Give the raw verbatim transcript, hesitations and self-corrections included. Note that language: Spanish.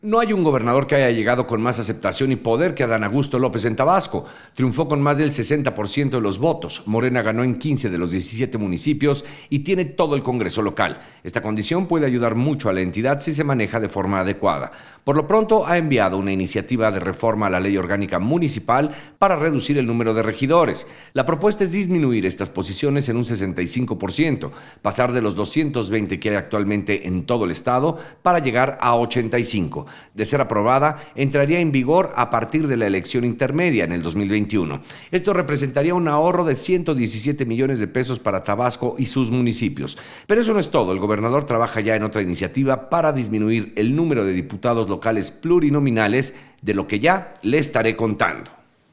No hay un gobernador que haya llegado con más aceptación y poder que Adán Augusto López en Tabasco. Triunfó con más del sesenta por ciento de los votos. Morena ganó en quince de los diecisiete municipios y tiene todo el Congreso local. Esta condición puede ayudar mucho a la entidad si se maneja de forma adecuada. Por lo pronto, ha enviado una iniciativa de reforma a la ley orgánica municipal para reducir el número de regidores. La propuesta es disminuir estas posiciones en un sesenta y cinco por ciento, pasar de los doscientos veinte que hay actualmente en todo el estado para llegar a ochenta y cinco. De ser aprobada, entraría en vigor a partir de la elección intermedia en el dos mil veintiuno. Esto representaría un ahorro de ciento diecisiete millones de pesos para Tabasco y sus municipios. Pero eso no es todo. El gobernador trabaja ya en otra iniciativa para disminuir el número de diputados locales plurinominales, de lo que ya le estaré contando.